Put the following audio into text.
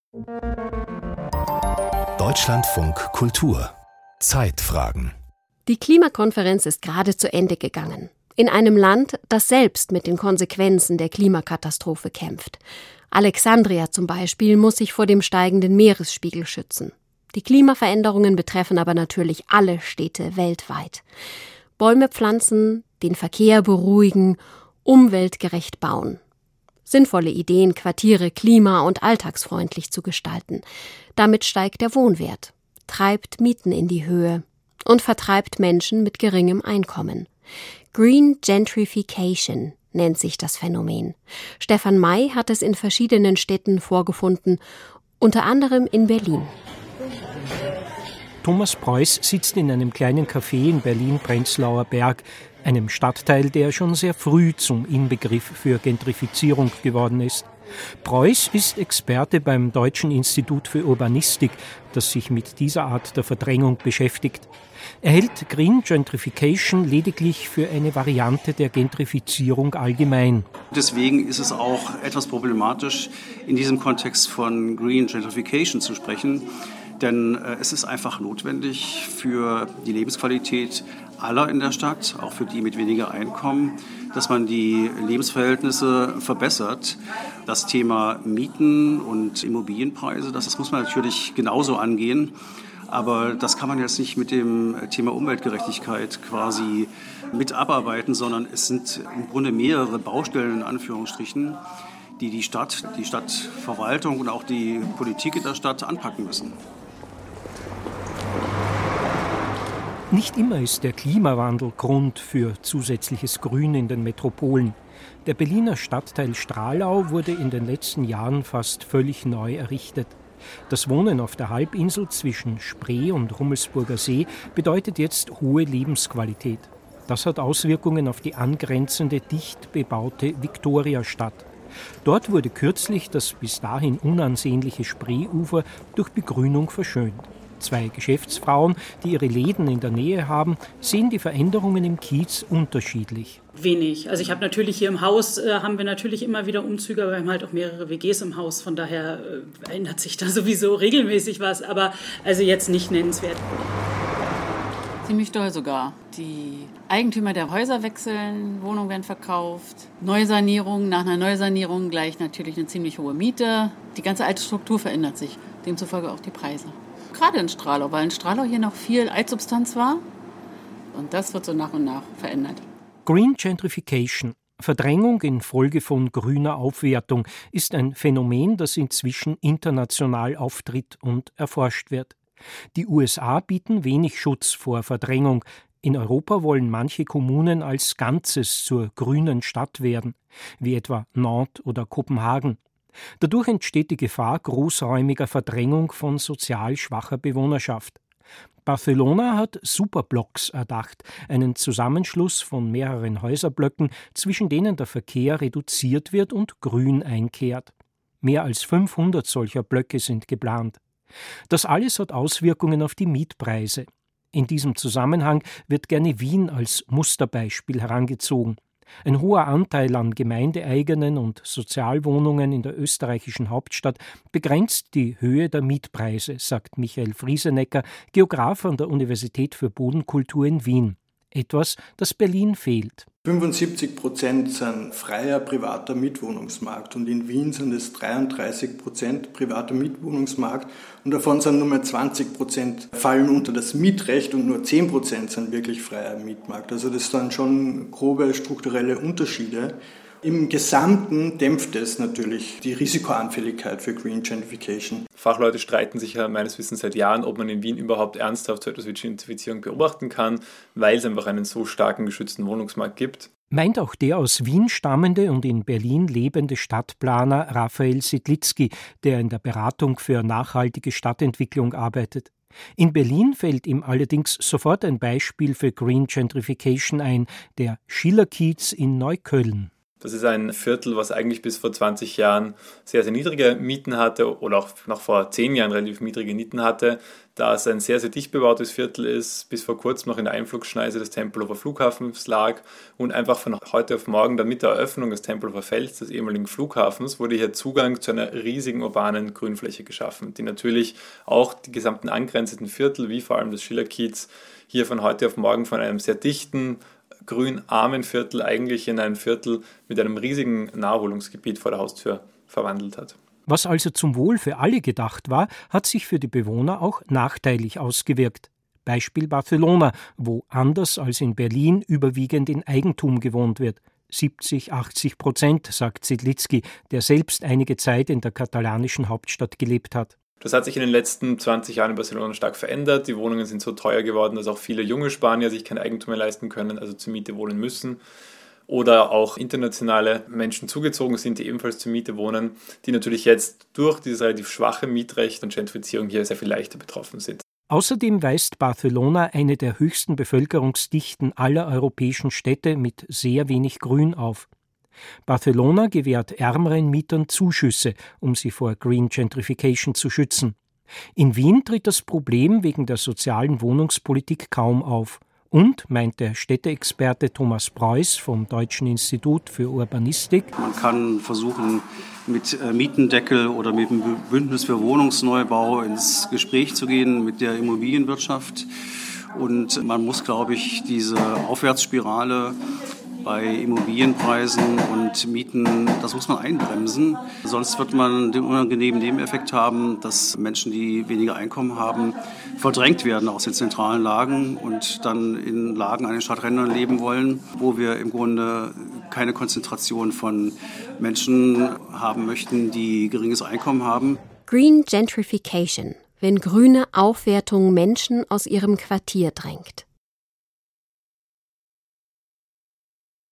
Deutschlandfunk Kultur Zeitfragen. Die Klimakonferenz ist gerade zu Ende gegangen. In einem Land, das selbst mit den Konsequenzen der Klimakatastrophe kämpft. Alexandria zum Beispiel muss sich vor dem steigenden Meeresspiegel schützen. Die Klimaveränderungen betreffen aber natürlich alle Städte weltweit. Bäume pflanzen, den Verkehr beruhigen, umweltgerecht bauen. Sinnvolle Ideen, Quartiere klima- und alltagsfreundlich zu gestalten. Damit steigt der Wohnwert, treibt Mieten in die Höhe und vertreibt Menschen mit geringem Einkommen. Green Gentrification nennt sich das Phänomen. Stefan May hat es in verschiedenen Städten vorgefunden, unter anderem in Berlin. Thomas Preuß sitzt in einem kleinen Café in Berlin-Prenzlauer Berg, einem Stadtteil, der schon sehr früh zum Inbegriff für Gentrifizierung geworden ist. Preuß ist Experte beim Deutschen Institut für Urbanistik, das sich mit dieser Art der Verdrängung beschäftigt. Er hält Green Gentrification lediglich für eine Variante der Gentrifizierung allgemein. Deswegen ist es auch etwas problematisch, in diesem Kontext von Green Gentrification zu sprechen. Denn es ist einfach notwendig für die Lebensqualität aller in der Stadt, auch für die mit weniger Einkommen, dass man die Lebensverhältnisse verbessert. Das Thema Mieten und Immobilienpreise, das muss man natürlich genauso angehen. Aber das kann man jetzt nicht mit dem Thema Umweltgerechtigkeit quasi mit abarbeiten, sondern es sind im Grunde mehrere Baustellen in Anführungsstrichen, die Stadtverwaltung und auch die Politik in der Stadt anpacken müssen. Nicht immer ist der Klimawandel Grund für zusätzliches Grün in den Metropolen. Der Berliner Stadtteil Stralau wurde in den letzten Jahren fast völlig neu errichtet. Das Wohnen auf der Halbinsel zwischen Spree und Rummelsburger See bedeutet jetzt hohe Lebensqualität. Das hat Auswirkungen auf die angrenzende, dicht bebaute Viktoriastadt. Dort wurde kürzlich das bis dahin unansehnliche Spreeufer durch Begrünung verschönt. 2 Geschäftsfrauen, die ihre Läden in der Nähe haben, sehen die Veränderungen im Kiez unterschiedlich. Wenig. Also ich habe natürlich hier im Haus, haben wir natürlich immer wieder Umzüge, aber wir haben halt auch mehrere WGs im Haus. Von daher ändert sich da sowieso regelmäßig was, aber also jetzt nicht nennenswert. Ziemlich doll sogar. Die Eigentümer der Häuser wechseln, Wohnungen werden verkauft, Neusanierung, nach einer Neusanierung gleich natürlich eine ziemlich hohe Miete. Die ganze alte Struktur verändert sich, demzufolge auch die Preise. Gerade in Stralau, weil in Stralau hier noch viel Altsubstanz war und das wird so nach und nach verändert. Green Gentrification, Verdrängung infolge von grüner Aufwertung, ist ein Phänomen, das inzwischen international auftritt und erforscht wird. Die USA bieten wenig Schutz vor Verdrängung. In Europa wollen manche Kommunen als Ganzes zur grünen Stadt werden, wie etwa Nantes oder Kopenhagen. Dadurch entsteht die Gefahr großräumiger Verdrängung von sozial schwacher Bewohnerschaft. Barcelona hat Superblocks erdacht, einen Zusammenschluss von mehreren Häuserblöcken, zwischen denen der Verkehr reduziert wird und Grün einkehrt. Mehr als 500 solcher Blöcke sind geplant. Das alles hat Auswirkungen auf die Mietpreise. In diesem Zusammenhang wird gerne Wien als Musterbeispiel herangezogen. Ein hoher Anteil an gemeindeeigenen und Sozialwohnungen in der österreichischen Hauptstadt begrenzt die Höhe der Mietpreise, sagt Michael Friesenecker, Geograf an der Universität für Bodenkultur in Wien. Etwas, das Berlin fehlt. 75% sind freier privater Mietwohnungsmarkt und in Wien sind es 33% privater Mietwohnungsmarkt und davon sind nur mehr 20% fallen unter das Mietrecht und nur 10% sind wirklich freier Mietmarkt. Also das sind schon grobe strukturelle Unterschiede. Im Gesamten dämpft es natürlich die Risikoanfälligkeit für Green Gentrification. Fachleute streiten sich ja meines Wissens seit Jahren, ob man in Wien überhaupt ernsthaft so etwas wie Gentrifizierung beobachten kann, weil es einfach einen so starken geschützten Wohnungsmarkt gibt. Meint auch der aus Wien stammende und in Berlin lebende Stadtplaner Raphael Sedlitzky, der in der Beratung für nachhaltige Stadtentwicklung arbeitet. In Berlin fällt ihm allerdings sofort ein Beispiel für Green Gentrification ein, der Schillerkiez in Neukölln. Das ist ein Viertel, was eigentlich bis vor 20 Jahren sehr, sehr niedrige Mieten hatte oder auch noch vor 10 Jahren relativ niedrige Mieten hatte, da es ein sehr, sehr dicht bebautes Viertel ist, bis vor kurzem noch in der Einflugschneise des Tempelhofer Flughafens lag und einfach von heute auf morgen dann mit der Eröffnung des Tempelhofer Felds, des ehemaligen Flughafens, wurde hier Zugang zu einer riesigen urbanen Grünfläche geschaffen, die natürlich auch die gesamten angrenzenden Viertel, wie vor allem das Schillerkiez, hier von heute auf morgen von einem sehr dichten, grünarmen Viertel eigentlich in ein Viertel mit einem riesigen Naherholungsgebiet vor der Haustür verwandelt hat. Was also zum Wohl für alle gedacht war, hat sich für die Bewohner auch nachteilig ausgewirkt. Beispiel Barcelona, wo anders als in Berlin überwiegend in Eigentum gewohnt wird. 70-80%, sagt Sedlitzky, der selbst einige Zeit in der katalanischen Hauptstadt gelebt hat. Das hat sich in den letzten 20 Jahren in Barcelona stark verändert. Die Wohnungen sind so teuer geworden, dass auch viele junge Spanier sich kein Eigentum mehr leisten können, also zur Miete wohnen müssen. Oder auch internationale Menschen zugezogen sind, die ebenfalls zur Miete wohnen, die natürlich jetzt durch dieses relativ schwache Mietrecht und Gentrifizierung hier sehr viel leichter betroffen sind. Außerdem weist Barcelona eine der höchsten Bevölkerungsdichten aller europäischen Städte mit sehr wenig Grün auf. Barcelona gewährt ärmeren Mietern Zuschüsse, um sie vor Green Gentrification zu schützen. In Wien tritt das Problem wegen der sozialen Wohnungspolitik kaum auf. Und, meint der Städteexperte Thomas Preuß vom Deutschen Institut für Urbanistik, man kann versuchen, mit Mietendeckel oder mit dem Bündnis für Wohnungsneubau ins Gespräch zu gehen mit der Immobilienwirtschaft. Und man muss, glaube ich, diese Aufwärtsspirale bei Immobilienpreisen und Mieten, das muss man einbremsen. Sonst wird man den unangenehmen Nebeneffekt haben, dass Menschen, die weniger Einkommen haben, verdrängt werden aus den zentralen Lagen und dann in Lagen an den Stadträndern leben wollen, wo wir im Grunde keine Konzentration von Menschen haben möchten, die geringes Einkommen haben. Green Gentrification, wenn grüne Aufwertung Menschen aus ihrem Quartier drängt.